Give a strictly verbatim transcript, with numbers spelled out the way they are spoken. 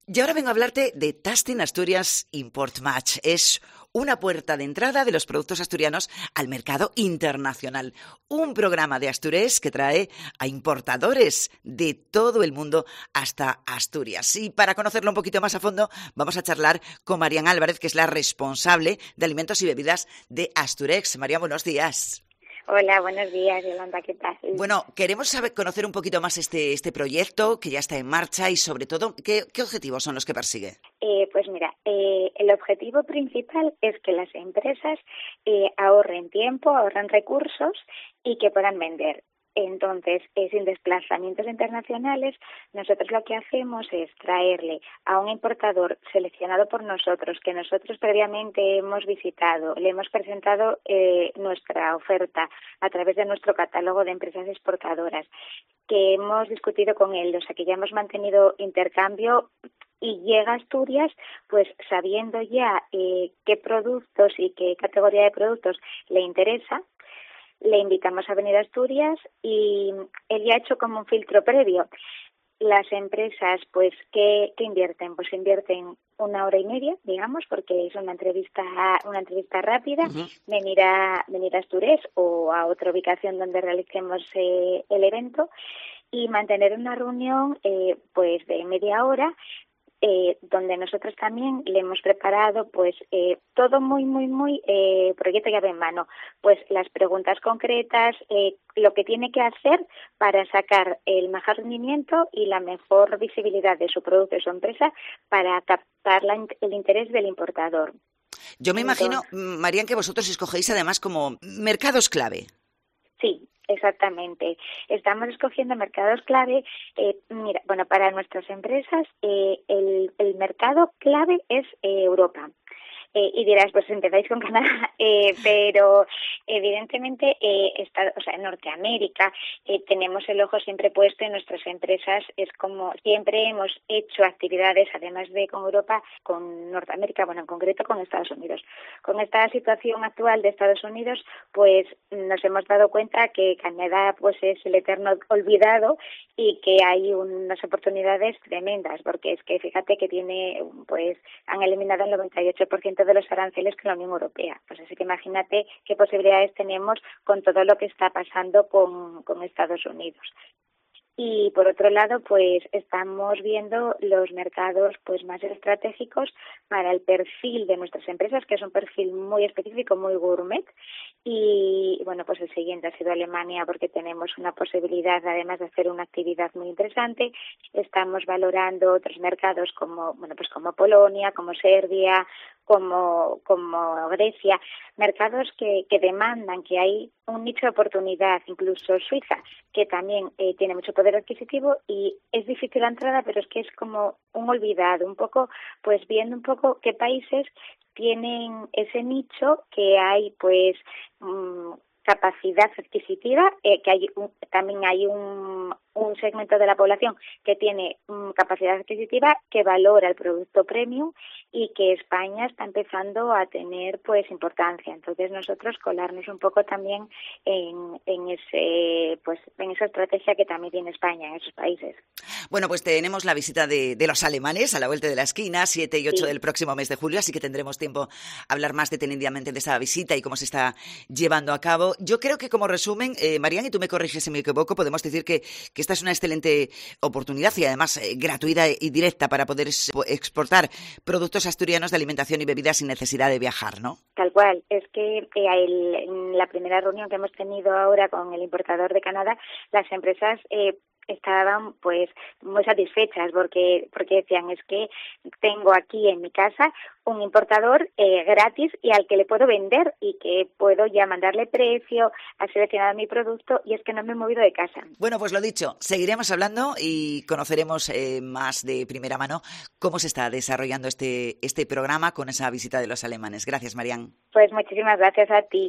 Y ahora vengo a hablarte de Tasting Asturias Import Match. Es una puerta de entrada de los productos asturianos al mercado internacional. Un programa de Astures que trae a importadores de todo el mundo hasta Asturias. Y para conocerlo un poquito más a fondo, vamos a charlar con Marian Álvarez, que es la responsable de alimentos y bebidas de Asturex. Marian, buenos días. Hola, buenos días, Yolanda, ¿qué tal? Bueno, queremos saber, conocer un poquito más este, este proyecto que ya está en marcha y, sobre todo, ¿qué, qué objetivos son los que persigue? Eh, pues mira, eh, el objetivo principal es que las empresas eh, ahorren tiempo, ahorren recursos y que puedan vender. Entonces, eh, sin desplazamientos internacionales, nosotros lo que hacemos es traerle a un importador seleccionado por nosotros, que nosotros previamente hemos visitado, le hemos presentado eh, nuestra oferta a través de nuestro catálogo de empresas exportadoras, que hemos discutido con él, o sea que ya hemos mantenido intercambio y llega a Asturias pues sabiendo ya eh, qué productos y qué categoría de productos le interesa. Le invitamos a venir a Asturias y él ya ha hecho como un filtro previo. Las empresas, pues, ¿qué, qué invierten? Pues invierten una hora y media, digamos, porque es una entrevista una entrevista rápida, uh-huh. venir a venir a Asturias o a otra ubicación donde realicemos eh, el evento y mantener una reunión eh, pues de media hora. Eh, donde nosotros también le hemos preparado pues eh, todo muy, muy, muy eh, proyecto llave en mano, pues las preguntas concretas, eh, lo que tiene que hacer para sacar el mejor rendimiento y la mejor visibilidad de su producto y su empresa para captar la, el interés del importador. Yo me Entonces, imagino, Marian, que vosotros escogéis además como mercados clave. Sí. Exactamente. Estamos escogiendo mercados clave. Eh, mira, bueno, para nuestras empresas eh, el, el mercado clave es eh, Europa. Eh, y dirás, pues empezáis con Canadá, eh, pero evidentemente eh, está, o sea, en Norteamérica eh, tenemos el ojo siempre puesto en nuestras empresas. Es como siempre hemos hecho actividades, además de con Europa, con Norteamérica, bueno, en concreto con Estados Unidos. Con esta situación actual de Estados Unidos, pues nos hemos dado cuenta que Canadá pues es el eterno olvidado y que hay unas oportunidades tremendas, porque es que fíjate que tiene, pues han eliminado el noventa y ocho por ciento de los aranceles que la Unión Europea. Pues así que imagínate qué posibilidades tenemos con todo lo que está pasando con, con Estados Unidos. Y por otro lado, pues estamos viendo los mercados pues más estratégicos para el perfil de nuestras empresas, que es un perfil muy específico, muy gourmet. Y bueno, pues el siguiente ha sido Alemania, porque tenemos una posibilidad, además de hacer una actividad muy interesante. Estamos valorando otros mercados como, bueno, pues como Polonia, como Serbia, como, como Grecia, mercados que, que demandan, que hay un nicho de oportunidad, incluso Suiza, que también eh, tiene mucho poder adquisitivo y es difícil la entrada, pero es que es como un olvidado, un poco, pues viendo un poco qué países tienen ese nicho, que hay pues mmm, capacidad adquisitiva, eh, que hay un, también hay un, un segmento de la población que tiene um, capacidad adquisitiva, que valora el producto premium y que España está empezando a tener pues importancia. Entonces nosotros colarnos un poco también en, en ese pues en esa estrategia que también tiene España en esos países. Bueno, pues tenemos la visita de, de los alemanes a la vuelta de la esquina, siete y ocho sí. del próximo mes de julio, así que tendremos tiempo a hablar más detenidamente de esa visita y cómo se está llevando a cabo. Yo creo que como resumen, eh, Marian, y tú me corriges si me equivoco, podemos decir que, que esta es una excelente oportunidad y además eh, gratuita y directa para poder exportar productos asturianos de alimentación y bebidas sin necesidad de viajar, ¿no? Tal cual. Es que eh, el, en la primera reunión que hemos tenido ahora con el importador de Canadá, las empresas eh, estaban pues muy satisfechas porque porque decían, es que tengo aquí en mi casa un importador eh, gratis y al que le puedo vender y que puedo ya mandarle precio, ha seleccionado mi producto y es que no me he movido de casa. Bueno, pues lo dicho, seguiremos hablando y conoceremos eh, más de primera mano cómo se está desarrollando este, este programa con esa visita de los alemanes. Gracias, Marian. Pues muchísimas gracias a ti.